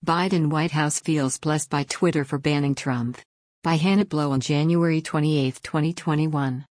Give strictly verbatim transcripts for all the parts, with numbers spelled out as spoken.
Biden White House feels blessed by Twitter for banning Trump. By Hannah Blow on January twenty-eighth, twenty twenty-one.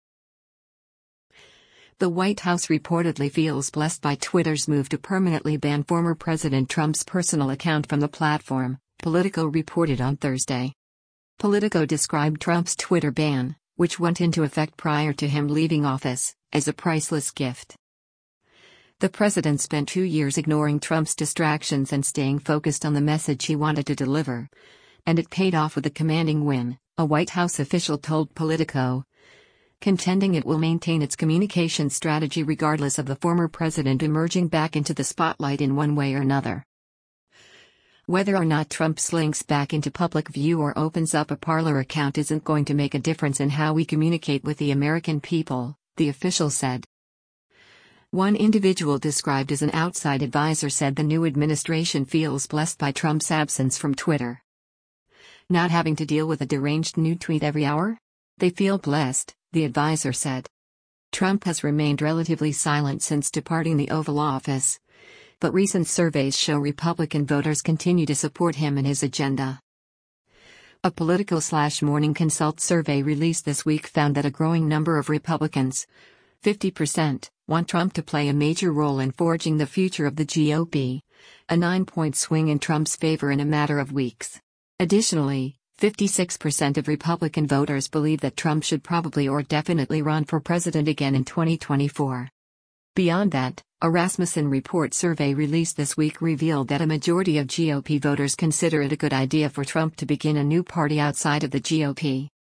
The White House reportedly feels blessed by Twitter's move to permanently ban former President Trump's personal account from the platform, Politico reported on Thursday. Politico described Trump's Twitter ban, which went into effect prior to him leaving office, as a priceless gift. The president spent two years ignoring Trump's distractions and staying focused on the message he wanted to deliver. And it paid off with a commanding win, a White House official told Politico, contending it will maintain its communication strategy regardless of the former president emerging back into the spotlight in one way or another. Whether or not Trump slinks back into public view or opens up a Parler account isn't going to make a difference in how we communicate with the American people, the official said. One individual described as an outside advisor said the new administration feels blessed by Trump's absence from Twitter. Not having to deal with a deranged new tweet every hour? They feel blessed, the advisor said. Trump has remained relatively silent since departing the Oval Office, but recent surveys show Republican voters continue to support him and his agenda. A Politico/Morning Consult survey released this week found that a growing number of Republicans, fifty percent, want Trump to play a major role in forging the future of the G O P, a nine-point swing in Trump's favor in a matter of weeks. Additionally, fifty-six percent of Republican voters believe that Trump should probably or definitely run for president again in twenty twenty-four. Beyond that, a Rasmussen Report survey released this week revealed that a majority of G O P voters consider it a good idea for Trump to begin a new party outside of the G O P.